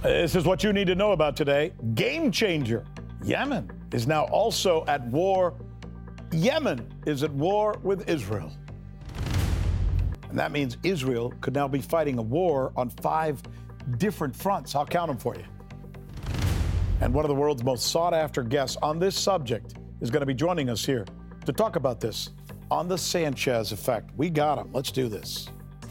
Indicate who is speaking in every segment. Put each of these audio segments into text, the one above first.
Speaker 1: This is what you need to know about today. Game changer. Yemen is now also at war. Yemen is at war with Israel. And that means Israel could now be fighting a war on 5 different fronts. I'll count them for you. And one of the world's most sought after guests on this subject is going to be joining us here to talk about this on the Sanchez effect. We got him. Let's do this.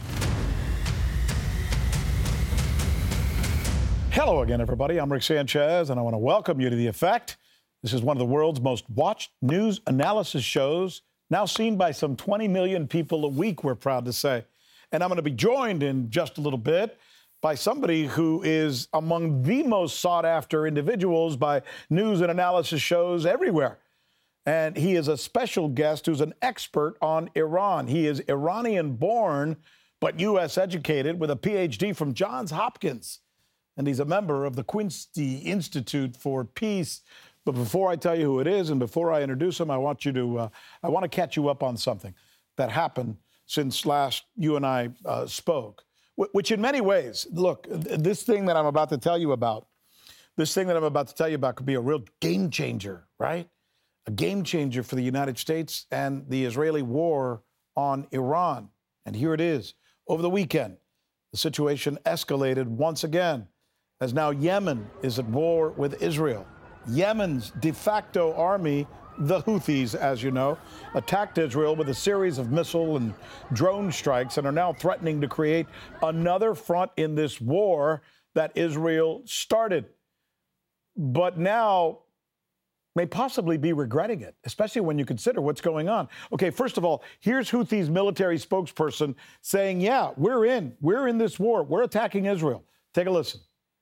Speaker 1: Hello again, everybody. I'm Rick Sanchez, and I want to welcome you to The Effect. This is one of the world's most watched news analysis shows, now seen by some 20 million people a week, we're proud to say. And I'm going to be joined in just a little bit by somebody who is among the most sought-after individuals by news and analysis shows everywhere. And he is a special guest who's an expert on Iran. He is Iranian-born, but U.S.-educated with a Ph.D. from Johns Hopkins. And he's a member of the Quincy Institute for Peace. But before I tell you who it is and before I introduce him, I want to catch you up on something that happened since last you and I spoke, which in many ways, look, this thing that I'm about to tell you about could be a real game changer, right? A game changer for the United States and the Israeli war on Iran. And here it is. Over the weekend, the situation escalated once again, as now Yemen is at war with Israel. Yemen's de facto army, the Houthis, as you know, attacked Israel with a series of missile and drone strikes and are now threatening to create another front in this war that Israel started, but now may possibly be regretting it, especially when you consider what's going on. Okay, first of all, here's Houthis' military spokesperson saying, yeah, we're in this war. We're attacking Israel. Take a listen.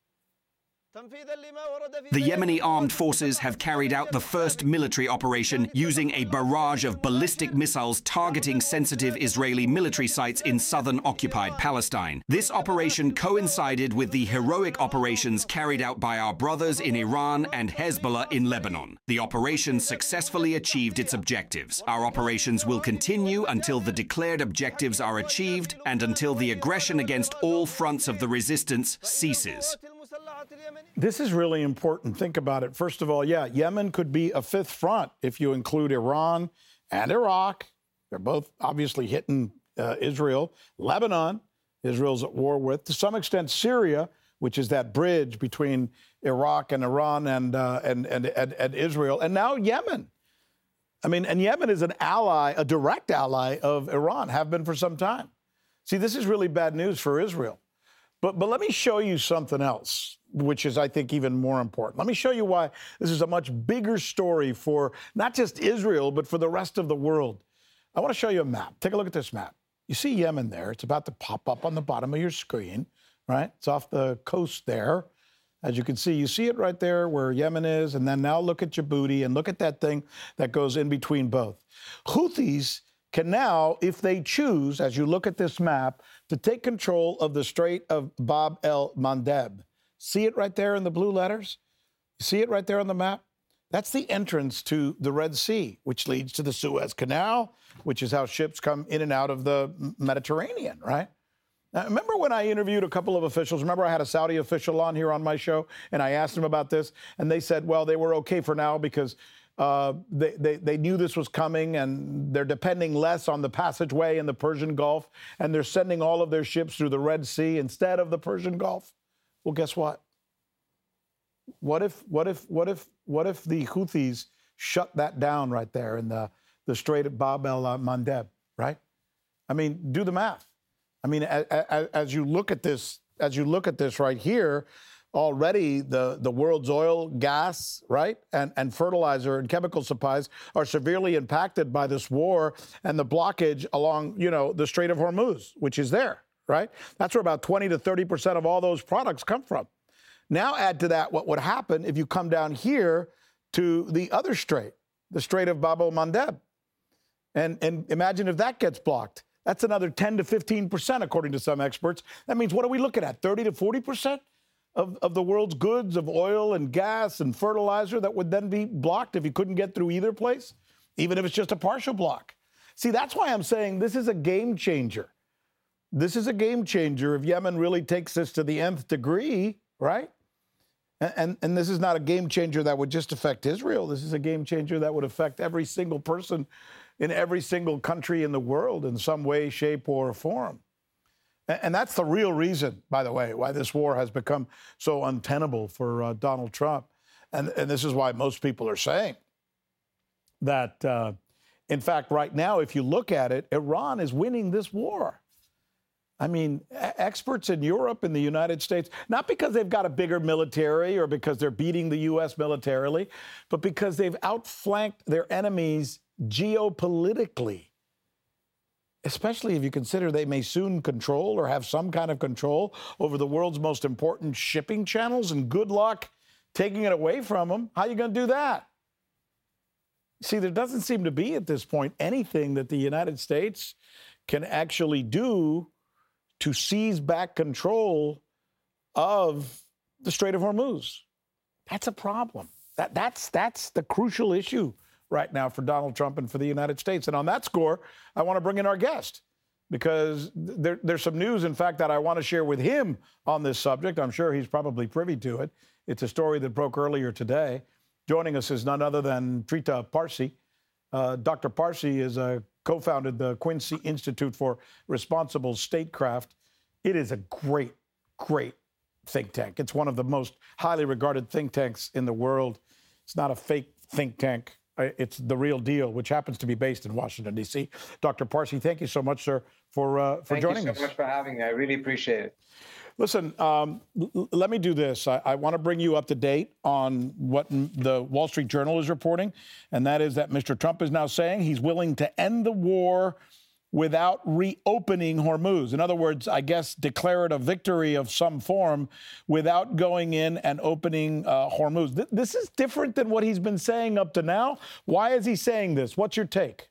Speaker 2: The Yemeni armed forces have carried out the first military operation using a barrage of ballistic missiles targeting sensitive Israeli military sites in southern occupied Palestine. This operation coincided with the heroic operations carried out by our brothers in Iran and Hezbollah in Lebanon. The operation successfully achieved its objectives. Our operations will continue until the declared objectives are achieved and until the aggression against all fronts of the resistance ceases.
Speaker 1: This is really important. Think about it. First of all, yeah, Yemen could be a 5th front if you include Iran and Iraq. They're both obviously hitting Israel. Lebanon, Israel's at war with. To some extent, Syria, which is that bridge between Iraq and Iran and Israel. And now Yemen. I mean, and Yemen is an ally, a direct ally of Iran, have been for some time. See, this is really bad news for Israel. But let me show you something else, which is, I think, even more important. Let me show you why this is a much bigger story for not just Israel, but for the rest of the world. I want to show you a map. Take a look at this map. You see Yemen there. It's about to pop up on the bottom of your screen, right? It's off the coast there. As you can see, you see it right there where Yemen is. And then now look at Djibouti and look at that thing that goes in between both. Houthis can now, if they choose, as you look at this map, to take control of the Strait of Bab el-Mandeb. See it right there in the blue letters? See it right there on the map? That's the entrance to the Red Sea, which leads to the Suez Canal, which is how ships come in and out of the Mediterranean, right? Now, remember when I interviewed a couple of officials? Remember I had a Saudi official on here on my show, and I asked them about this, and they said, well, they were okay for now because they knew this was coming, and they're depending less on the passageway in the Persian Gulf, and they're sending all of their ships through the Red Sea instead of the Persian Gulf. Well, guess what? What if the Houthis shut that down right there in the Strait of Bab el-Mandeb, right? I mean, do the math. I mean, as you look at this right here, already the world's oil, gas, right, and fertilizer and chemical supplies are severely impacted by this war and the blockage along, the Strait of Hormuz, which is there, right? That's where about 20 to 30% of all those products come from. Now add to that what would happen if you come down here to the other strait, the Strait of Bab el-Mandeb. And imagine if that gets blocked. That's another 10 to 15%, according to some experts. That means what are we looking at, 30 to 40%? Of the world's goods, of oil and gas and fertilizer that would then be blocked if you couldn't get through either place, even if it's just a partial block. See, that's why I'm saying this is a game changer. This is a game changer if Yemen really takes this to the nth degree, right? And this is not a game changer that would just affect Israel. This is a game changer that would affect every single person in every single country in the world in some way, shape, or form. And that's the real reason, by the way, why this war has become so untenable for Donald Trump. And this is why most people are saying that, in fact, right now, if you look at it, Iran is winning this war. I mean, experts in Europe and the United States, not because they've got a bigger military or because they're beating the U.S. militarily, but because they've outflanked their enemies geopolitically, especially if you consider they may soon control or have some kind of control over the world's most important shipping channels, and good luck taking it away from them. How are you going to do that? See, there doesn't seem to be at this point anything that the United States can actually do to seize back control of the Strait of Hormuz. That's a problem. That's the crucial issue right now for Donald Trump and for the United States. And on that score, I want to bring in our guest because there's some news, in fact, that I want to share with him on this subject. I'm sure he's probably privy to it. It's a story that broke earlier today. Joining us is none other than Trita Parsi. Dr. Parsi is co-founded the Quincy Institute for Responsible Statecraft. It is a great, great think tank. It's one of the most highly regarded think tanks in the world. It's not a fake think tank. It's the real deal, which happens to be based in Washington, D.C. Dr. Parsi, thank you so much, sir, for joining us.
Speaker 3: Thank you so much for having me. I really appreciate it.
Speaker 1: Listen, let me do this. I want to bring you up to date on what the Wall Street Journal is reporting, and that is that Mr. Trump is now saying he's willing to end the war without reopening Hormuz. In other words, I guess declare it a victory of some form without going in and opening Hormuz. This is different than what he's been saying up to now. Why is he saying this? What's your take?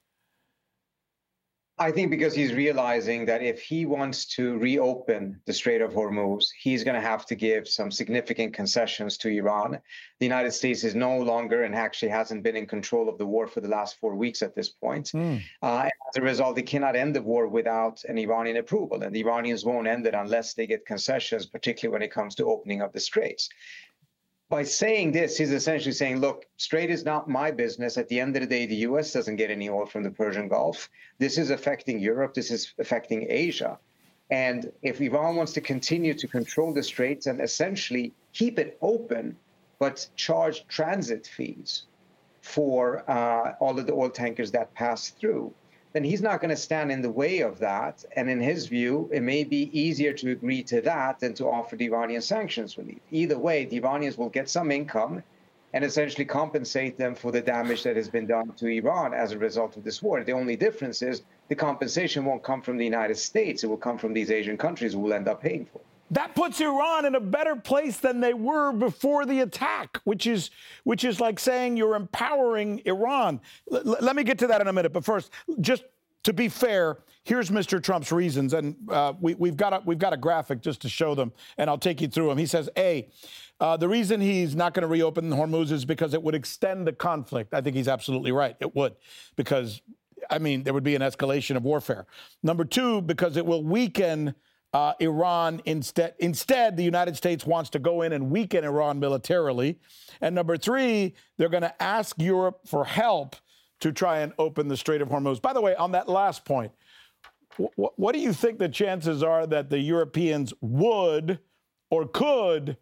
Speaker 3: I think because he's realizing that if he wants to reopen the Strait of Hormuz, he's going to have to give some significant concessions to Iran. The United States is no longer and actually hasn't been in control of the war for the last 4 weeks at this point. And as a result, they cannot end the war without an Iranian approval. And the Iranians won't end it unless they get concessions, particularly when it comes to opening up the straits. By saying this, he's essentially saying, look, Strait is not my business. At the end of the day, the U.S. doesn't get any oil from the Persian Gulf. This is affecting Europe. This is affecting Asia. And if Iran wants to continue to control the Straits and essentially keep it open, but charge transit fees for all of the oil tankers that pass through, then he's not going to stand in the way of that. And in his view, it may be easier to agree to that than to offer the Iranian sanctions relief. Either way, the Iranians will get some income and essentially compensate them for the damage that has been done to Iran as a result of this war. The only difference is the compensation won't come from the United States. It will come from these Asian countries who will end up paying for it.
Speaker 1: That puts Iran in a better place than they were before the attack, which is like saying you're empowering Iran. Let me get to that in a minute. But first, just to be fair, here's Mr. Trump's reasons. And we've got a graphic just to show them, and I'll take you through them. He says, the reason he's not going to reopen Hormuz is because it would extend the conflict. I think he's absolutely right. It would, because, I mean, there would be an escalation of warfare. Number two, because it will weaken Iran instead. Instead, the United States wants to go in and weaken Iran militarily. And number three, they're going to ask Europe for help to try and open the Strait of Hormuz. By the way, on that last point, what do you think the chances are that the Europeans would or could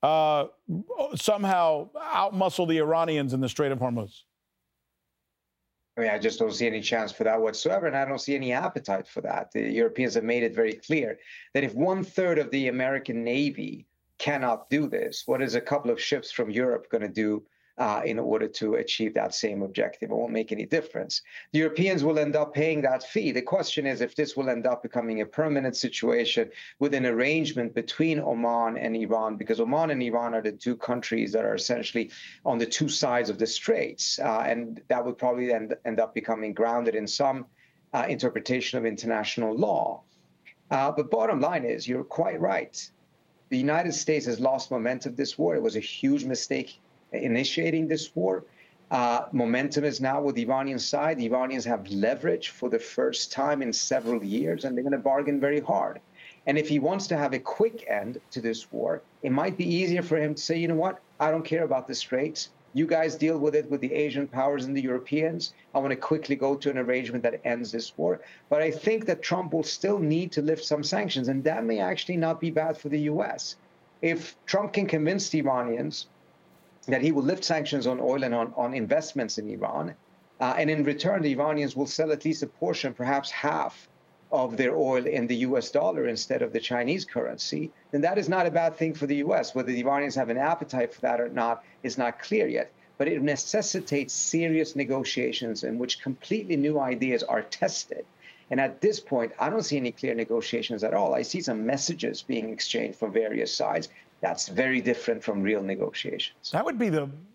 Speaker 1: somehow outmuscle the Iranians in the Strait of Hormuz?
Speaker 3: I mean, I just don't see any chance for that whatsoever, and I don't see any appetite for that. The Europeans have made it very clear that if 1/3 of the American Navy cannot do this, what is a couple of ships from Europe going to do in order to achieve that same objective? It won't make any difference. The Europeans will end up paying that fee. The question is if this will end up becoming a permanent situation with an arrangement between Oman and Iran, because Oman and Iran are the two countries that are essentially on the two sides of the straits. And that would probably end up becoming grounded in some interpretation of international law. But bottom line is, you're quite right. The United States has lost momentum this war. It was a huge mistake initiating this war. Momentum is now with the Iranian side. The Iranians have leverage for the first time in several years, and they're going to bargain very hard. And if he wants to have a quick end to this war, it might be easier for him to say, you know what, I don't care about the Straits. You guys deal with it with the Asian powers and the Europeans. I want to quickly go to an arrangement that ends this war. But I think that Trump will still need to lift some sanctions, and that may actually not be bad for the U.S. If Trump can convince the Iranians that he will lift sanctions on oil and on investments in Iran, and in return, the Iranians will sell at least a portion, perhaps half, of their oil in the US dollar instead of the Chinese currency, then that is not a bad thing for the US. Whether the Iranians have an appetite for that or not is not clear yet. But it necessitates serious negotiations in which completely new ideas are tested. And at this point, I don't see any clear negotiations at all. I see some messages being exchanged from various sides. That's very different from real negotiations.
Speaker 1: That would be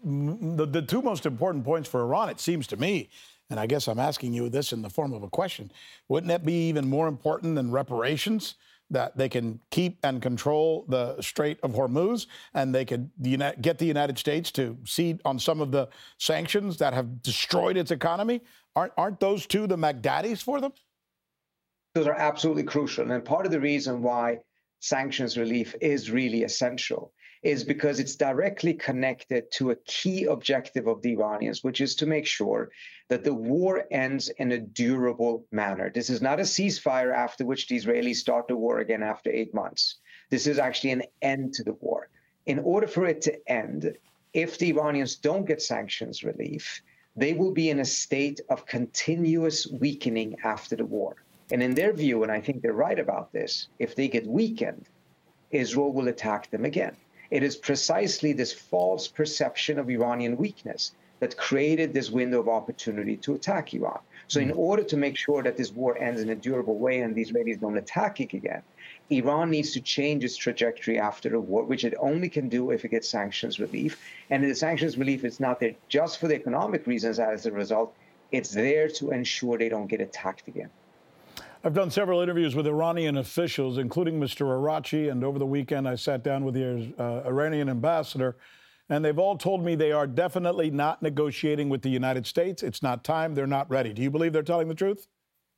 Speaker 1: the two most important points for Iran, it seems to me. And I guess I'm asking you this in the form of a question. Wouldn't that be even more important than reparations, that they can keep and control the Strait of Hormuz, and they could get the United States to cede on some of the sanctions that have destroyed its economy? Aren't those two the Baghdadis for them?
Speaker 3: Those are absolutely crucial. And part of the reason why sanctions relief is really essential is because it's directly connected to a key objective of the Iranians, which is to make sure that the war ends in a durable manner. This is not a ceasefire after which the Israelis start the war again after 8 months. This is actually an end to the war. In order for it to end, if the Iranians don't get sanctions relief, they will be in a state of continuous weakening after the war. And in their view, and I think they're right about this, if they get weakened, Israel will attack them again. It is precisely this false perception of Iranian weakness that created this window of opportunity to attack Iran. So in order to make sure that this war ends in a durable way and the Israelis don't attack it again, Iran needs to change its trajectory after the war, which it only can do if it gets sanctions relief. And the sanctions relief is not there just for the economic reasons as a result. It's there to ensure they don't get attacked again.
Speaker 1: I've done several interviews with Iranian officials, including Mr. Arachi, and over the weekend I sat down with the Iranian ambassador, and they've all told me they are definitely not negotiating with the United States. It's not time. They're not ready. Do you believe they're telling the truth?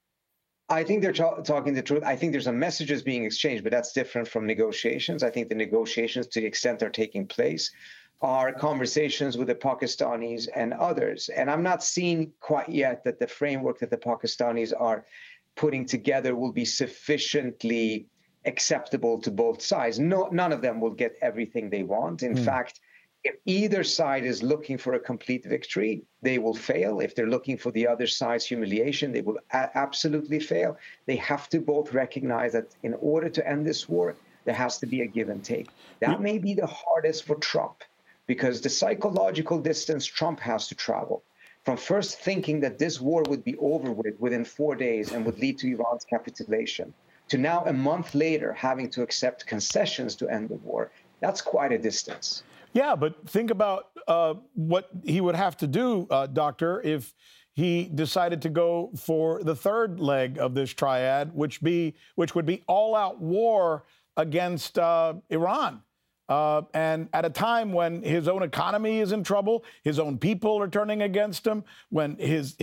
Speaker 3: I think they're talking the truth. I think there's some messages being exchanged, but that's different from negotiations. I think the negotiations, to the extent they're taking place, are conversations with the Pakistanis and others. And I'm not seeing quite yet that the framework that the Pakistanis are putting together will be sufficiently acceptable to both sides. No, none of them will get everything they want. In fact, if either side is looking for a complete victory, they will fail. If they're looking for the other side's humiliation, they will absolutely fail. They have to both recognize that in order to end this war, there has to be a give and take. That may be the hardest for Trump, because the psychological distance Trump has to travel from first thinking that this war would be over with within 4 days and would lead to Iran's capitulation, to now a month later having to accept concessions to end the war, that's quite a distance.
Speaker 1: Yeah, but think about what he would have to do, Doctor, if he decided to go for the third leg of this triad, which would be all-out war against Iran. And at a time when his own economy is in trouble, his own people are turning against him, when his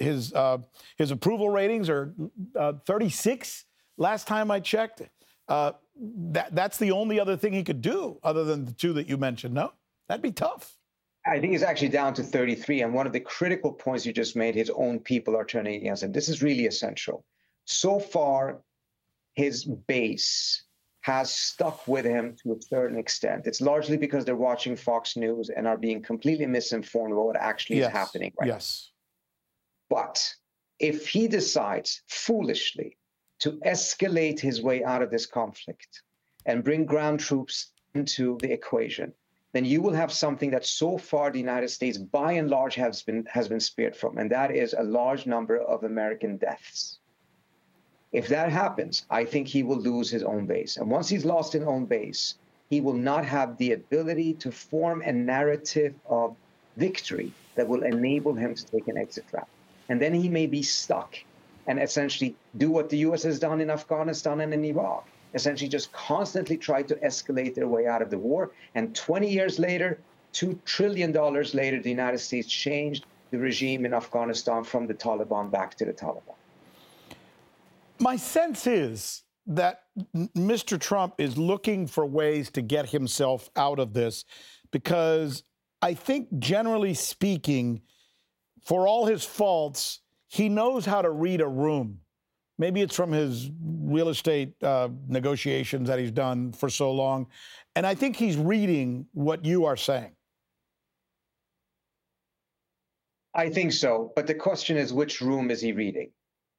Speaker 1: approval ratings are 36 last time I checked, that's the only other thing he could do other than the two that you mentioned. No, that'd be tough.
Speaker 3: I think it's actually down to 33. And one of the critical points you just made, his own people are turning against him. This is really essential. So far, his base has stuck with him to a certain extent. It's largely because they're watching Fox News and are being completely misinformed about what actually is happening right now. But if he decides foolishly to escalate his way out of this conflict and bring ground troops into the equation, then you will have something that so far the United States, by and large, has been spared from, and that is a large number of American deaths. If that happens, I think he will lose his own base. And once he's lost his own base, he will not have the ability to form a narrative of victory that will enable him to take an exit route. And then he may be stuck and essentially do what the U.S. has done in Afghanistan and in Iraq, essentially just constantly try to escalate their way out of the war. And 20 years later, $2 trillion later, the United States changed the regime in Afghanistan from the Taliban back to the Taliban.
Speaker 1: My sense is that Mr. Trump is looking for ways to get himself out of this, because I think, generally speaking, for all his faults, he knows how to read a room. Maybe it's from his real estate negotiations that he's done for so long. And I think he's reading what you are saying.
Speaker 3: I think so. But the question is, which room is he reading?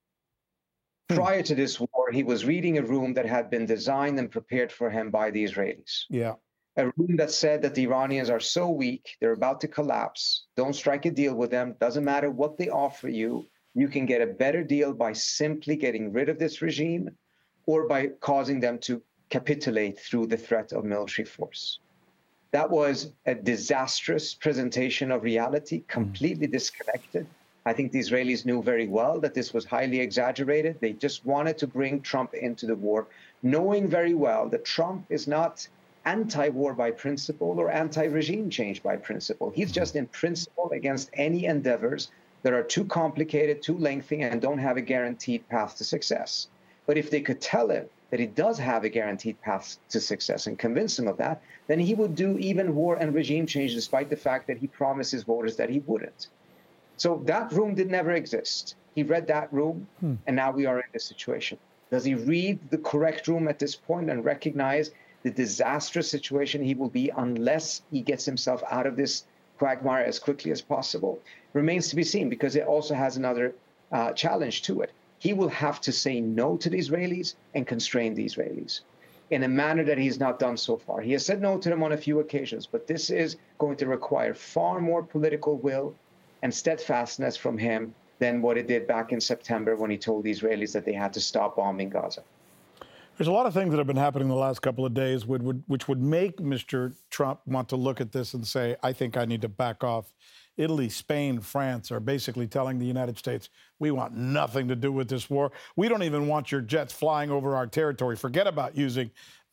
Speaker 3: Prior to this war, he was reading a room that had been designed and prepared for him by the Israelis.
Speaker 1: Yeah.
Speaker 3: A room that said that the Iranians are so weak, they're about to collapse. Don't strike a deal with them. Doesn't matter what they offer you. You can get a better deal by simply getting rid of this regime or by causing them to capitulate through the threat of military force. That was a disastrous presentation of reality, completely disconnected. I think the Israelis knew very well that this was highly exaggerated. They just wanted to bring Trump into the war, knowing very well that Trump is not anti-war by principle or anti-regime change by principle. He's just in principle against any endeavors that are too complicated, too lengthy, and don't have a guaranteed path to success. But if they could tell him that he does have a guaranteed path to success and convince him of that, then he would do even war and regime change, despite the fact that he promised his voters that he wouldn't. So that room did never exist. He read that room, and now we are in this situation. Does he read the correct room at this point and recognize the disastrous situation he will be unless he gets himself out of this quagmire as quickly as possible? Remains to be seen, because it also has another challenge to it. He will have to say no to the Israelis and constrain the Israelis in a manner that he's not done so far. He has said no to them on a few occasions, but this is going to require far more political will and steadfastness from him than what it did back in September when he told the Israelis that they had to stop bombing Gaza.
Speaker 1: There's a lot of things that have been happening the last couple of days which would make Mr. Trump want to look at this and say, I think I need to back off. Italy, Spain, France are basically telling the United States, we want nothing to do with this war. We don't even want your jets flying over our territory. Forget about using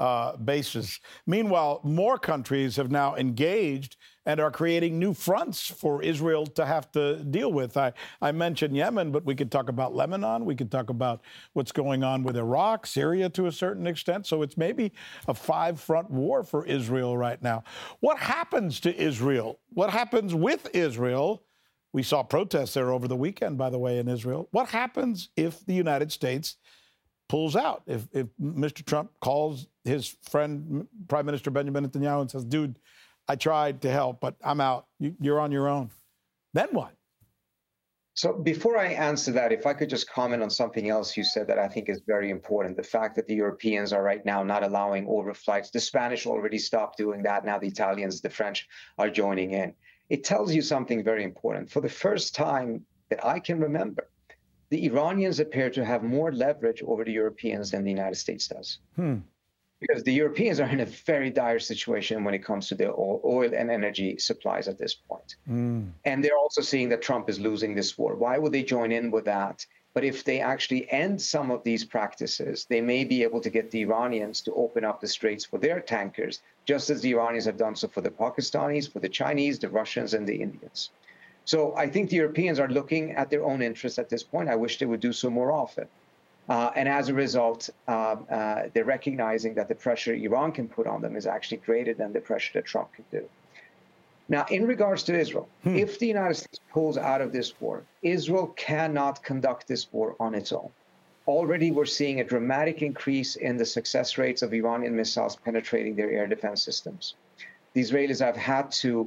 Speaker 1: bases. Meanwhile, more countries have now engaged and are creating new fronts for Israel to have to deal with. I mentioned Yemen, but we could talk about Lebanon. We could talk about what's going on with Iraq, Syria to a certain extent. So it's maybe a five-front war for Israel right now. What happens to Israel? What happens with Israel? We saw protests there over the weekend, by the way, in Israel. What happens if the United States pulls out? If Mr. Trump calls his friend, Prime Minister Benjamin Netanyahu, and says, dude, I tried to help, but I'm out. You're on your own. Then what?
Speaker 3: So before I answer that, if I could just comment on something else you said that I think is very important, the fact that the Europeans are right now not allowing overflights. The Spanish already stopped doing that. Now the Italians, the French are joining in. It tells you something very important. For the first time that I can remember, the Iranians appear to have more leverage over the Europeans than the United States does. Because the Europeans are in a very dire situation when it comes to their oil and energy supplies at this point. And they're also seeing that Trump is losing this war. Why would they join in with that? But if they actually end some of these practices, they may be able to get the Iranians to open up the straits for their tankers, just as the Iranians have done so for the Pakistanis, for the Chinese, the Russians, and the Indians. So I think the Europeans are looking at their own interests at this point. I wish they would do so more often. And as a result, they're recognizing that the pressure Iran can put on them is actually greater than the pressure that Trump can do. Now, in regards to Israel, if the United States pulls out of this war, Israel cannot conduct this war on its own. Already, we're seeing a dramatic increase in the success rates of Iranian missiles penetrating their air defense systems. The Israelis have had to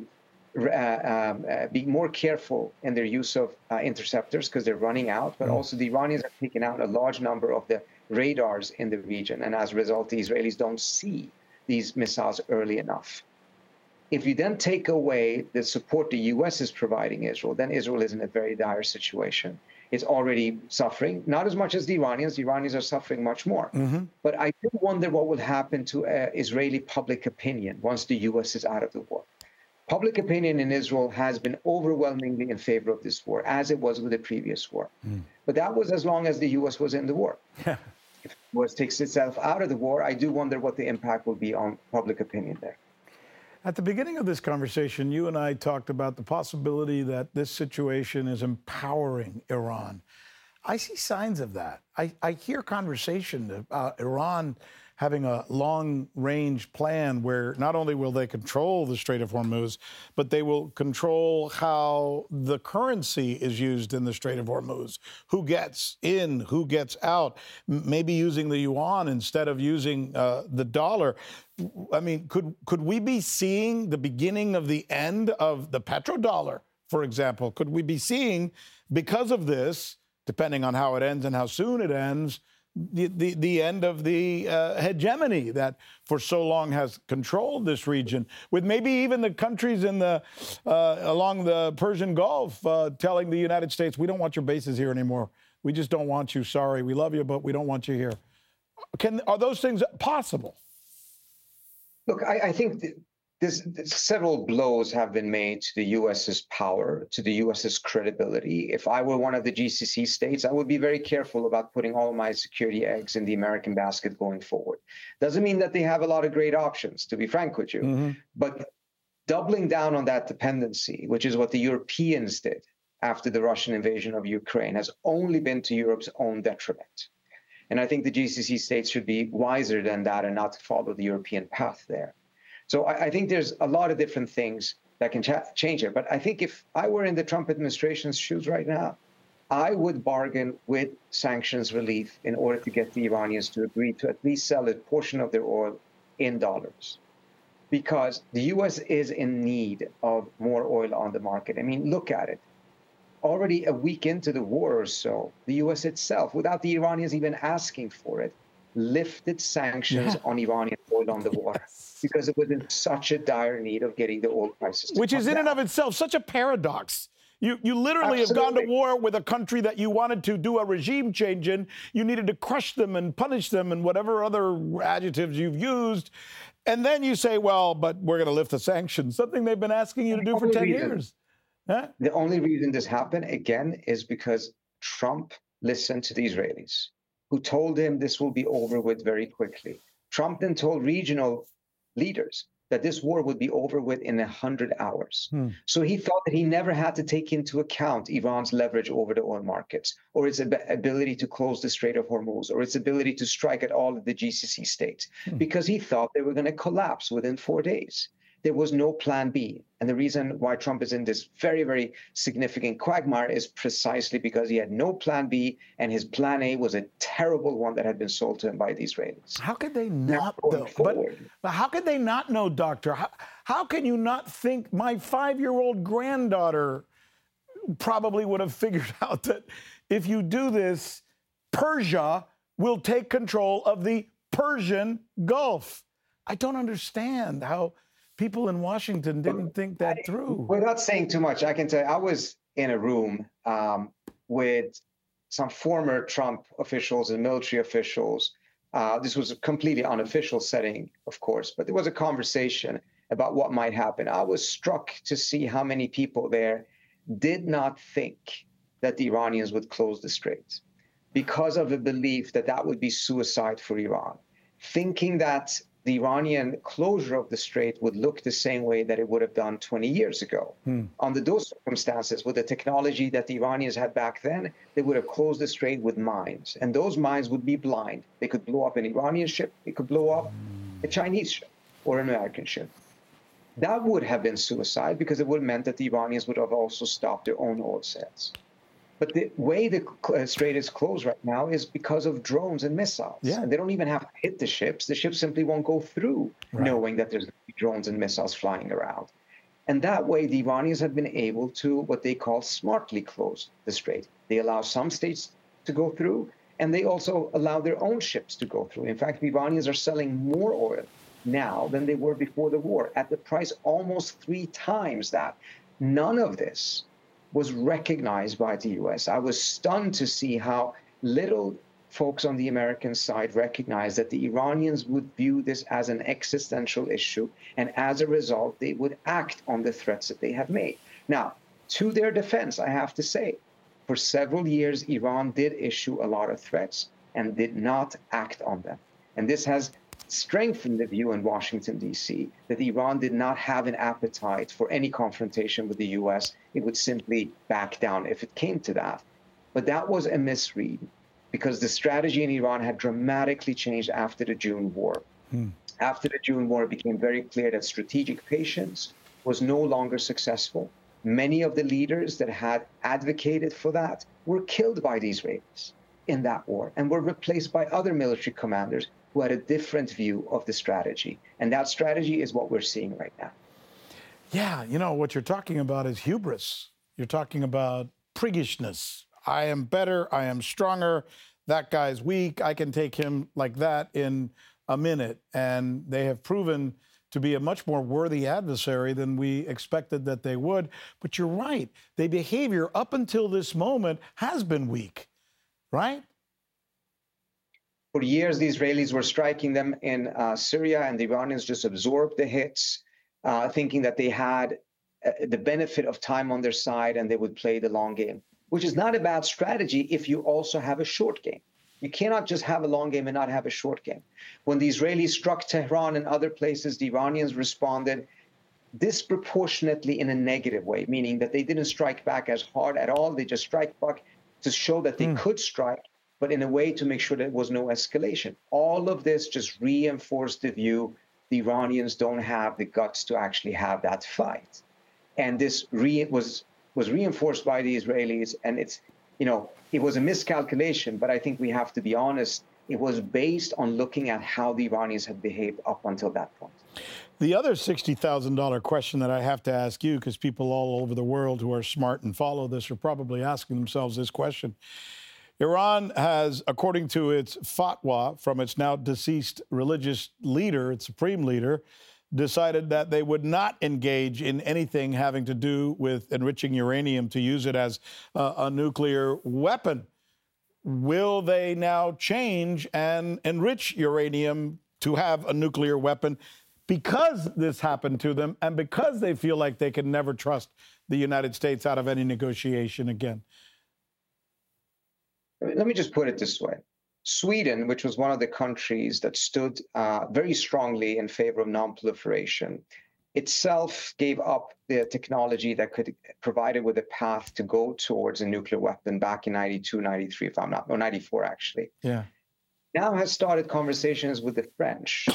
Speaker 3: be more careful in their use of interceptors because they're running out, but also the Iranians have taken out a large number of the radars in the region. And as a result, the Israelis don't see these missiles early enough. If you then take away the support the U.S. is providing Israel, then Israel is in a very dire situation. It's already suffering, not as much as the Iranians. The Iranians are suffering much more. But I do wonder what will happen to Israeli public opinion once the U.S. is out of the war. Public opinion in Israel has been overwhelmingly in favor of this war, as it was with the previous war. But that was as long as the U.S. was in the war. If the U.S. takes itself out of the war, I do wonder what the impact will be on public opinion there.
Speaker 1: At the beginning of this conversation, you and I talked about the possibility that this situation is empowering Iran. I see signs of that. I hear conversation about Iran having a long-range plan where not only will they control the Strait of Hormuz, but they will control how the currency is used in the Strait of Hormuz, who gets in, who gets out, maybe using the yuan instead of using the dollar. I mean, could we be seeing the beginning of the end of the petrodollar, for example? Could we be seeing, because of this, depending on how it ends and how soon it ends, the end of the hegemony that for so long has controlled this region, with maybe even the countries in the along the Persian Gulf telling the United States, we don't want your bases here anymore. We just don't want you. Sorry, we love you, but we don't want you here. Are those things possible?
Speaker 3: Look, I think several blows have been made to the U.S.'s power, to the U.S.'s credibility. If I were one of the GCC states, I would be very careful about putting all my security eggs in the American basket going forward. Doesn't mean that they have a lot of great options, to be frank with you. But doubling down on that dependency, which is what the Europeans did after the Russian invasion of Ukraine, has only been to Europe's own detriment. And I think the GCC states should be wiser than that and not follow the European path there. So I think there's a lot of different things that can change it. But I think if I were in the Trump administration's shoes right now, I would bargain with sanctions relief in order to get the Iranians to agree to at least sell a portion of their oil in dollars. Because the U.S. is in need of more oil on the market. I mean, look at it. Already a week into the war or so, the U.S. itself, without the Iranians even asking for it, lifted sanctions on Iranian oil on the water because it was in such a dire need of getting the oil prices to
Speaker 1: Which is in and of itself such a paradox. You literally have gone to war with a country that you wanted to do a regime change in. You needed to crush them and punish them and whatever other adjectives you've used. And then you say, well, but we're going to lift the sanctions, something they've been asking you to do for 10 years. Huh?
Speaker 3: The only reason this happened, again, is because Trump listened to the Israelis, who told him this will be over with very quickly. Trump then told regional leaders that this war would be over with in 100 hours. So he thought that he never had to take into account Iran's leverage over the oil markets, or its ability to close the Strait of Hormuz, or its ability to strike at all of the GCC states, because he thought they were going to collapse within 4 days. There was no plan B. And the reason why Trump is in this very, very significant quagmire is precisely because he had no plan B, and his plan A was a terrible one that had been sold to him by the Israelis.
Speaker 1: How could they not, though? But how could they not know, Doctor? How can you not think my 5-year-old granddaughter probably would have figured out that if you do this, Persia will take control of the Persian Gulf? I don't understand how people in Washington didn't think that through.
Speaker 3: Without saying too much, I can tell you, I was in a room with some former Trump officials and military officials. This was a completely unofficial setting, of course, but there was a conversation about what might happen. I was struck to see how many people there did not think that the Iranians would close the Strait because of a belief that that would be suicide for Iran, thinking that the Iranian closure of the Strait would look the same way that it would have done 20 years ago. Under those circumstances, with the technology that the Iranians had back then, they would have closed the Strait with mines. And those mines would be blind. They could blow up an Iranian ship. They could blow up a Chinese ship or an American ship. That would have been suicide because it would have meant that the Iranians would have also stopped their own oil sales. But the way the Strait is closed right now is because of drones and missiles.
Speaker 1: Yeah.
Speaker 3: And they don't even have to hit the ships. The ships simply won't go through, knowing that there's drones and missiles flying around. And that way, the Iranians have been able to, what they call, smartly close the Strait. They allow some states to go through, and they also allow their own ships to go through. In fact, the Iranians are selling more oil now than they were before the war, at the price almost 3 times that. None of this was recognized by the U.S. I was stunned to see how little folks on the American side recognized that the Iranians would view this as an existential issue, and as a result, they would act on the threats that they have made. Now, to their defense, I have to say, for several years, Iran did issue a lot of threats and did not act on them. And this has strengthened the view in Washington, D.C., that Iran did not have an appetite for any confrontation with the U.S. It would simply back down if it came to that. But that was a misread because the strategy in Iran had dramatically changed after the June war. After the June war, it became very clear that strategic patience was no longer successful. Many of the leaders that had advocated for that were killed by the Israelis in that war and were replaced by other military commanders who had a different view of the strategy. And that strategy is what we're seeing right now.
Speaker 1: Yeah, you know, what you're talking about is hubris. You're talking about priggishness. I am better, I am stronger, that guy's weak, I can take him like that in a minute. And they have proven to be a much more worthy adversary than we expected that they would. But you're right, their behavior up until this moment has been weak, right?
Speaker 3: For years, the Israelis were striking them in Syria, and the Iranians just absorbed the hits, thinking that they had the benefit of time on their side and they would play the long game, which is not a bad strategy if you also have a short game. You cannot just have a long game and not have a short game. When the Israelis struck Tehran and other places, the Iranians responded disproportionately in a negative way, meaning that they didn't strike back as hard at all. They just strike back to show that they could strike, but in a way to make sure there was no escalation. All of this just reinforced the view the Iranians don't have the guts to actually have that fight. And this was reinforced by the Israelis. And it's, you know, it was a miscalculation, but I think we have to be honest. It was based on looking at how the Iranians had behaved up until that point.
Speaker 1: The other $60,000 question that I have to ask you, because people all over the world who are smart and follow this are probably asking themselves this question. Iran has, according to its fatwa from its now deceased religious leader, its supreme leader, decided that they would not engage in anything having to do with enriching uranium to use it as a nuclear weapon. Will they now change and enrich uranium to have a nuclear weapon because this happened to them and because they feel like they can never trust the United States out of any negotiation again?
Speaker 3: Let me just put it this way. Sweden, which was one of the countries that stood very strongly in favor of non-proliferation, itself gave up the technology that could provide it with a path to go towards a nuclear weapon back in 92, 93, if I'm not, no, 94 actually.
Speaker 1: Yeah.
Speaker 3: Now has started conversations with the French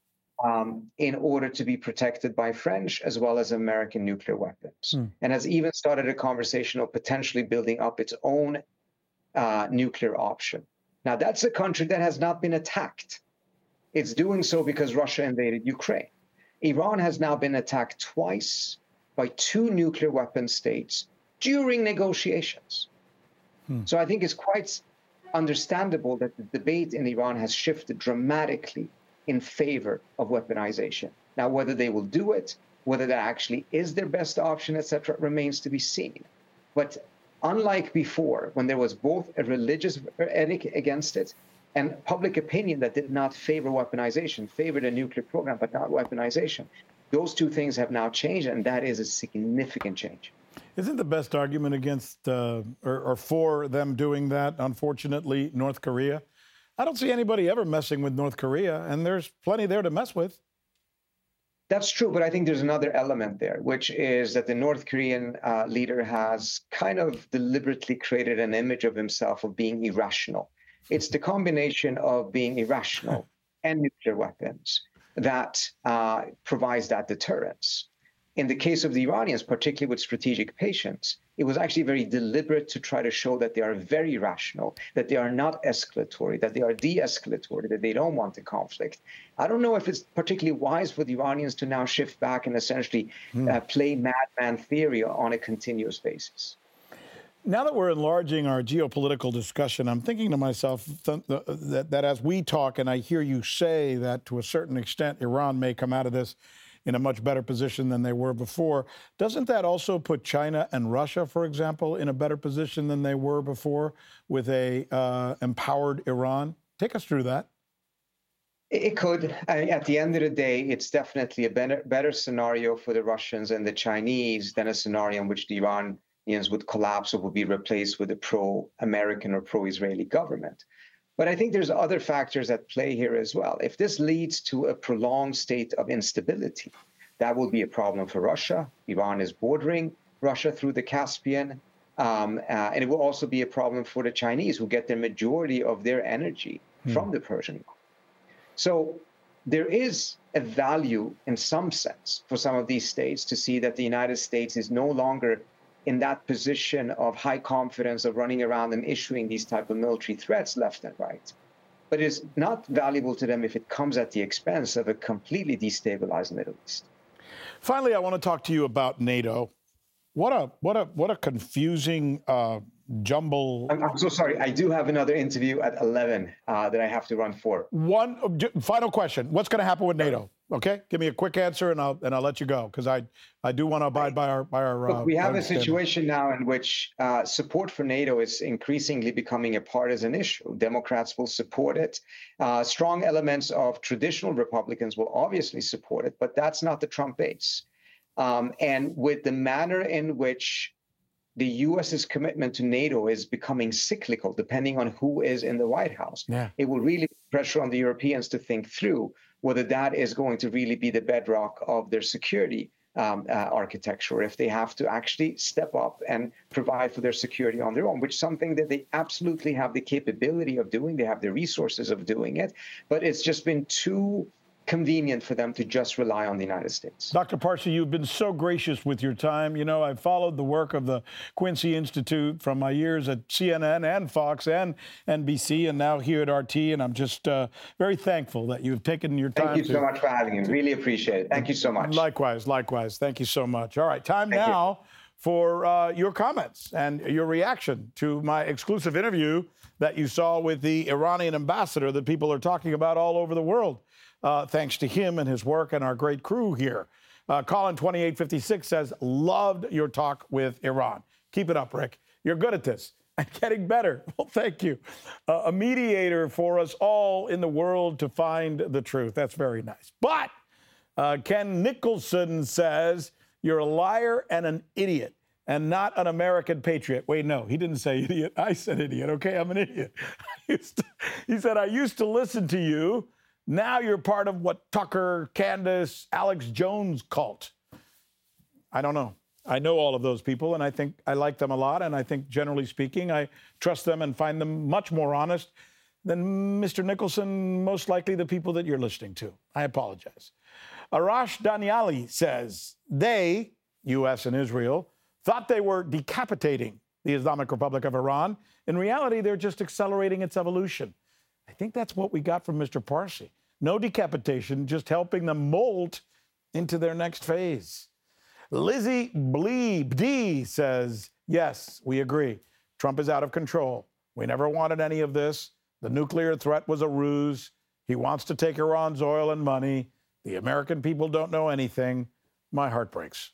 Speaker 3: in order to be protected by French as well as American nuclear weapons. And has even started a conversation of potentially building up its own nuclear option. Now, that's a country that has not been attacked. It's doing so because Russia invaded Ukraine. Iran has now been attacked twice by two nuclear weapon states during negotiations. So I think it's quite understandable that the debate in Iran has shifted dramatically in favor of weaponization. Now, whether they will do it, whether that actually is their best option, etc., remains to be seen. But unlike before, when there was both a religious edict against it and public opinion that did not favor weaponization, favored a nuclear program, but not weaponization, those two things have now changed, and that is a significant change.
Speaker 1: Isn't the best argument against or for them doing that, unfortunately, North Korea? I don't see anybody ever messing with North Korea, and there's plenty there to mess with.
Speaker 3: That's true, but I think there's another element there, which is that the North Korean leader has kind of deliberately created an image of himself of being irrational. It's the combination of being irrational and nuclear weapons that provides that deterrence. In the case of the Iranians, particularly with strategic patience, it was actually very deliberate to try to show that they are very rational, that they are not escalatory, that they are de-escalatory, that they don't want the conflict. I don't know if it's particularly wise for the Iranians to now shift back and essentially play madman theory on a continuous basis.
Speaker 1: Now that we're enlarging our geopolitical discussion, I'm thinking to myself that as we talk and I hear you say that to a certain extent Iran may come out of this in a much better position than they were before, doesn't that also put China and Russia, for example, in a better position than they were before with a empowered Iran? Take us through that.
Speaker 3: It could. At the end of the day, it's definitely a better scenario for the Russians and the Chinese than a scenario in which the Iranians would collapse or would be replaced with a pro-American or pro-Israeli government. But I think there's other factors at play here as well. If this leads to a prolonged state of instability, that will be a problem for Russia. Iran is bordering Russia through the Caspian. And it will also be a problem for the Chinese, who get the majority of their energy from the Persian Gulf. So there is a value in some sense for some of these states to see that the United States is no longer in that position of high confidence of running around and issuing these type of military threats left and right. But it's not valuable to them if it comes at the expense of a completely destabilized Middle East.
Speaker 1: Finally, I want to talk to you about NATO. What a confusing jumble.
Speaker 3: I'm so sorry. I do have another interview at 11 that I have to run for.
Speaker 1: One final question. What's going to happen with NATO? Okay, give me a quick answer, and I'll let you go, because I do want to abide by our.
Speaker 3: Look, we have a situation now in which support for NATO is increasingly becoming a partisan issue. Democrats will support it. Strong elements of traditional Republicans will obviously support it, but that's not the Trump base. And with the manner in which the U.S.'s commitment to NATO is becoming cyclical, depending on who is in the White House, it will really put pressure on the Europeans to think through whether that is going to really be the bedrock of their security architecture, or if they have to actually step up and provide for their security on their own, which is something that they absolutely have the capability of doing. They have the resources of doing it, but it's just been too convenient for them to just rely on the United States.
Speaker 1: Dr. Parsi, you've been so gracious with your time. You know, I've followed the work of the Quincy Institute from my years at CNN and Fox and NBC, and now here at RT, and I'm just very thankful that you've taken your time.
Speaker 3: Thank you so much for having me. Really appreciate it. Thank you so much.
Speaker 1: Likewise. Thank you so much. All right, time now for your comments and your reaction to my exclusive interview that you saw with the Iranian ambassador that people are talking about all over the world. Thanks to him and his work and our great crew here. Colin 2856 says, loved your talk with Iran. Keep it up, Rick. You're good at this and getting better. Well, thank you. A mediator for us all in the world to find the truth. That's very nice. But Ken Nicholson says, you're a liar and an idiot and not an American patriot. Wait, no, he didn't say idiot. I said idiot. Okay, I'm an idiot. He said, I used to listen to you. Now you're part of what Tucker, Candace, Alex Jones cult. I don't know. I know all of those people, and I think I like them a lot, and I think, generally speaking, I trust them and find them much more honest than Mr. Nicholson, most likely the people that you're listening to. I apologize. Arash Daniali says, they, U.S. and Israel, thought they were decapitating the Islamic Republic of Iran. In reality, they're just accelerating its evolution. I think that's what we got from Mr. Parsi. No decapitation, just helping them molt into their next phase. Lizzie Bleeb D says, yes, we agree. Trump is out of control. We never wanted any of this. The nuclear threat was a ruse. He wants to take Iran's oil and money. The American people don't know anything. My heart breaks.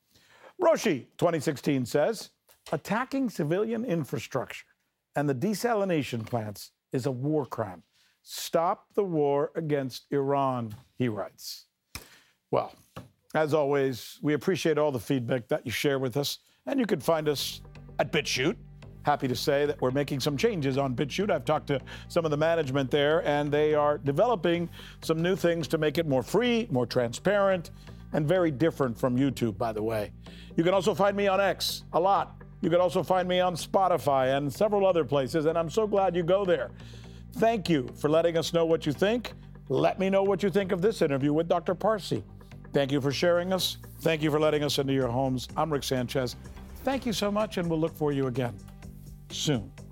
Speaker 1: Roshi 2016 says, attacking civilian infrastructure and the desalination plants is a war crime. Stop the war against Iran, he writes. Well, as always, we appreciate all the feedback that you share with us, and you can find us at BitChute. Happy to say that we're making some changes on BitChute. I've talked to some of the management there, and they are developing some new things to make it more free, more transparent, and very different from YouTube, by the way. You can also find me on X a lot. You can also find me on Spotify and several other places, and I'm so glad you go there. Thank you for letting us know what you think. Let me know what you think of this interview with Dr. Parsi. Thank you for sharing us. Thank you for letting us into your homes. I'm Rick Sanchez. Thank you so much, and we'll look for you again soon.